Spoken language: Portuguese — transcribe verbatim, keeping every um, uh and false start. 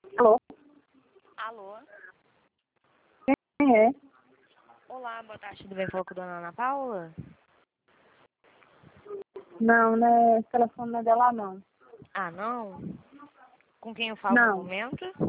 Alô? Alô? Quem é? Olá, boa tarde, tudo bem? Falou com a dona Ana Paula? Não, né? Esse telefone não é dela, não. Ah, não? Com quem eu falo no Não. momento?